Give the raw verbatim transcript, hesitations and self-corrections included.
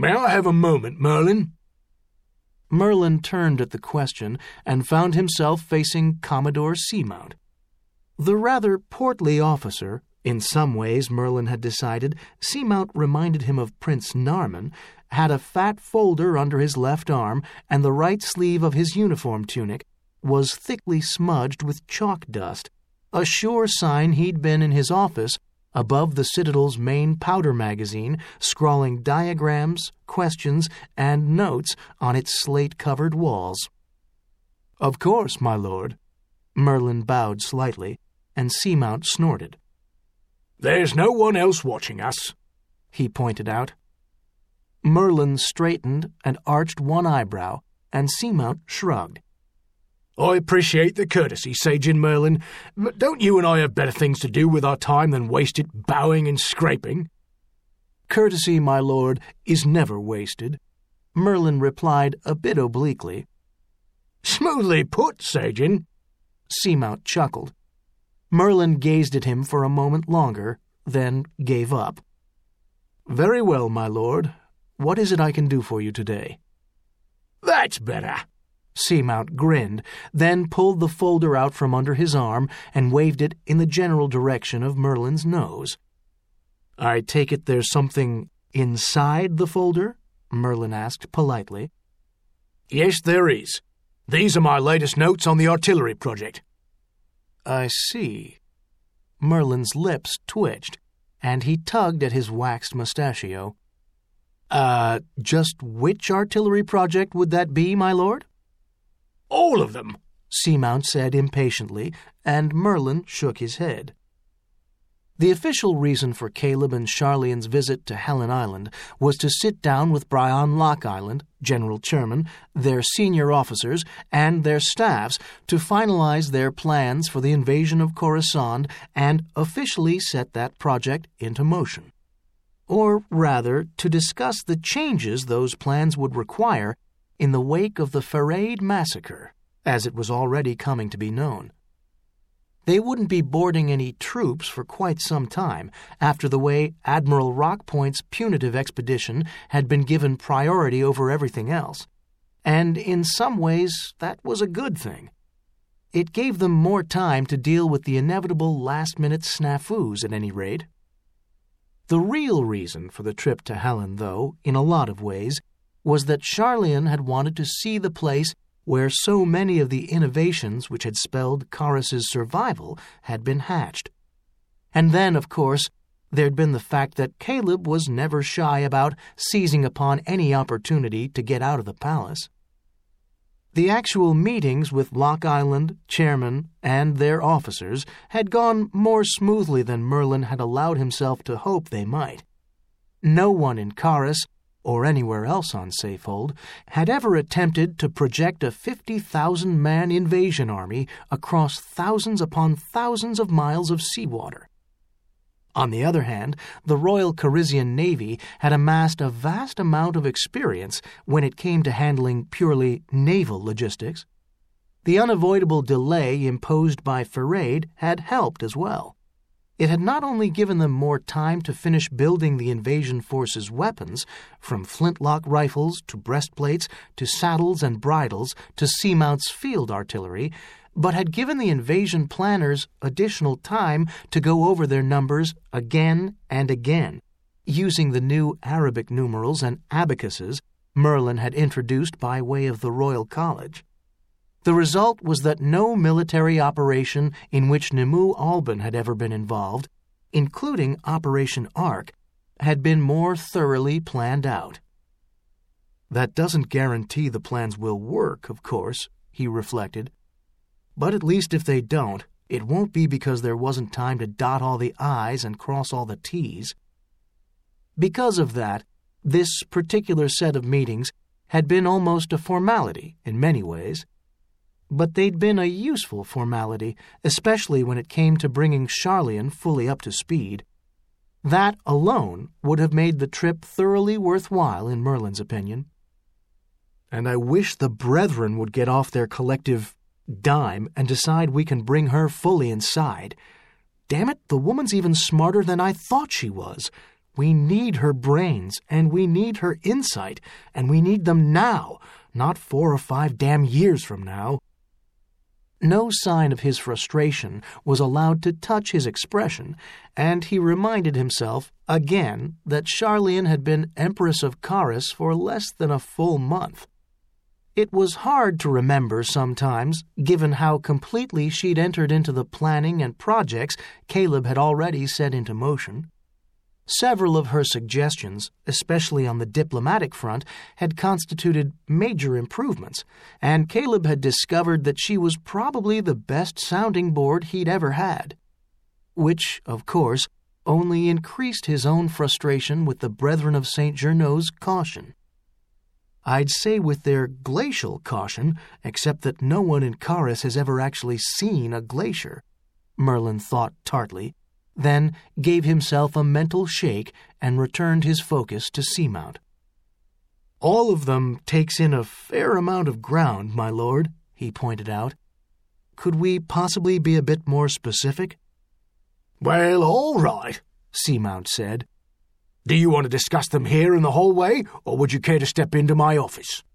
May I have a moment, Merlin? Merlin turned at the question and found himself facing Commodore Seamount. The rather portly officer, in some ways Merlin had decided Seamount reminded him of Prince Narman, had a fat folder under his left arm, and the right sleeve of his uniform tunic was thickly smudged with chalk dust, a sure sign he'd been in his office above the Citadel's main powder magazine, scrawling diagrams, questions, and notes on its slate-covered walls. "Of course, my lord." Merlin bowed slightly, and Seamount snorted. "There's no one else watching us," he pointed out. Merlin straightened and arched one eyebrow, and Seamount shrugged. "I appreciate the courtesy, Sagin Merlin, but don't you and I have better things to do with our time than waste it bowing and scraping?" "Courtesy, my lord, is never wasted," Merlin replied a bit obliquely. "Smoothly put, Sagin." Seamount chuckled. Merlin gazed at him for a moment longer, then gave up. "Very well, my lord. What is it I can do for you today?" "That's better." Seamount grinned, then pulled the folder out from under his arm and waved it in the general direction of Merlin's nose. "I take it there's something inside the folder?" Merlin asked politely. "Yes, there is. These are my latest notes on the artillery project." "I see." Merlin's lips twitched, and he tugged at his waxed mustachio. Uh, just which artillery project would that be, my lord?" "All of them," Seamount said impatiently, and Merlin shook his head. The official reason for Caleb and Charleon's visit to Helen Island was to sit down with Bryan Lock Island, General Chairman, their senior officers, and their staffs to finalize their plans for the invasion of Coruscant and officially set that project into motion. Or rather, to discuss the changes those plans would require in the wake of the Farade massacre, as it was already coming to be known. They wouldn't be boarding any troops for quite some time after the way Admiral Rockpoint's punitive expedition had been given priority over everything else, and in some ways that was a good thing. It gave them more time to deal with the inevitable last-minute snafus at any rate. The real reason for the trip to Helen, though, in a lot of ways, was that Charleon had wanted to see the place where so many of the innovations which had spelled Corus's survival had been hatched. And then, of course, there'd been the fact that Caleb was never shy about seizing upon any opportunity to get out of the palace. The actual meetings with Lock Island, Chairman, and their officers had gone more smoothly than Merlin had allowed himself to hope they might. No one in Corus, or anywhere else on Safehold, had ever attempted to project a fifty thousand man invasion army across thousands upon thousands of miles of seawater. On the other hand, the Royal Corisian Navy had amassed a vast amount of experience when it came to handling purely naval logistics. The unavoidable delay imposed by Farade had helped as well. It had not only given them more time to finish building the invasion force's weapons, from flintlock rifles to breastplates to saddles and bridles to Seamount's field artillery, but had given the invasion planners additional time to go over their numbers again and again, using the new Arabic numerals and abacuses Merlin had introduced by way of the Royal College. The result was that no military operation in which Nemu Alban had ever been involved, including Operation Ark, had been more thoroughly planned out. That doesn't guarantee the plans will work, of course, he reflected. But at least if they don't, it won't be because there wasn't time to dot all the I's and cross all the T's. Because of that, this particular set of meetings had been almost a formality in many ways. But they'd been a useful formality, especially when it came to bringing Charleon fully up to speed. That alone would have made the trip thoroughly worthwhile, in Merlin's opinion. And I wish the brethren would get off their collective dime and decide we can bring her fully inside. Damn it, the woman's even smarter than I thought she was, We need her brains, and we need her insight, and we need them now, not four or five damn years from now." No sign of his frustration was allowed to touch his expression, and he reminded himself again that Sharlayan had been Empress of Caris for less than a full month. It was hard to remember sometimes, given how completely she'd entered into the planning and projects Caleb had already set into motion. Several of her suggestions, especially on the diplomatic front, had constituted major improvements, and Caleb had discovered that she was probably the best sounding board he'd ever had. Which, of course, only increased his own frustration with the Brethren of Saint Gernot's caution. I'd say with their glacial caution, except that no one in Caris has ever actually seen a glacier, Merlin thought tartly, then gave himself a mental shake and returned his focus to Seamount. "All of them takes in a fair amount of ground, my lord," he pointed out. "Could we possibly be a bit more specific?" "Well, all right," Seamount said. "Do you want to discuss them here in the hallway, or would you care to step into my office?"